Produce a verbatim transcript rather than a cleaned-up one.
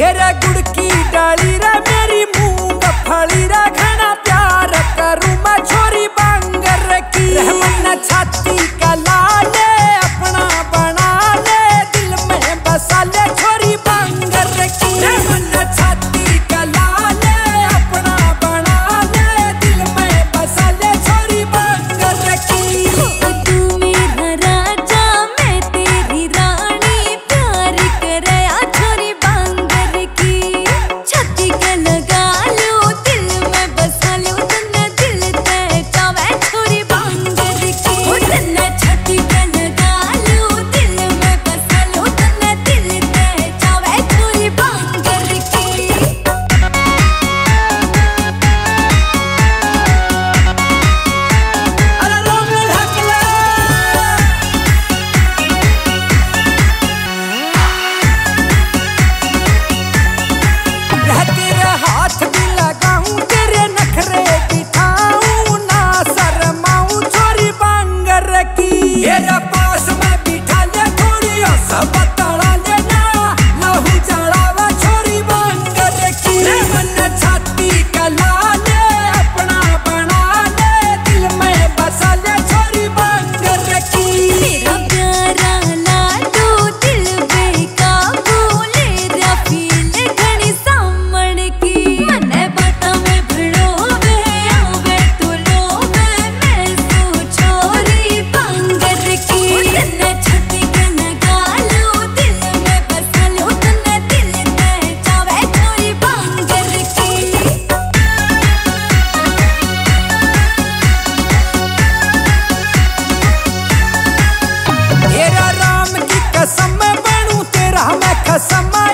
हेरा गुड़ की डाली रे मेरी मूंगफली रे घना प्यार करूं मैं छोरी बांगर की रहमन छाती का लाले अपना बना ले दिल में बसा ले छोरी बांगर की रहमन छाती का लाले अपना बना ले दिल में बसा ले छोरी बांगर की। तू मेरा राजा मैं तेरी रानी प्यार करे आ छोरी बांगर की छाती का लगा लो दिल में बसा लो तन्ना दिल ते चावे छोरी बांगर की ओ तन्ना छाती का लगा लो दिल में बसा लो तन्ना दिल ते चावे छोरी बांगर की। अरे रोम हकला रह तेरे हाथ भी लगाऊं तेरे नखरे बिठाऊं ना शर्माऊं छोरी बांगर की तेरा पास में बिठा ले थोड़ी सब तड़ा लेना लहू जड़ावा छोरी बांगर की रहमन छाती का लाले अपना बना ले दिल में बसा ले छोरी बांगर की। तेरा प्यारा लाडो दिल बेकाबू ले रहा फील घनी सामण की मने बाता में भड़ोवे आवे तो लोवे मैं सो छोरी बांगर की तन्ना छाती का लगा लो दिल में बसा लो तन्ना दिल ते चावे छोरी बांगर की। तेरा राम की कसम बनूं तेरा मैं कसम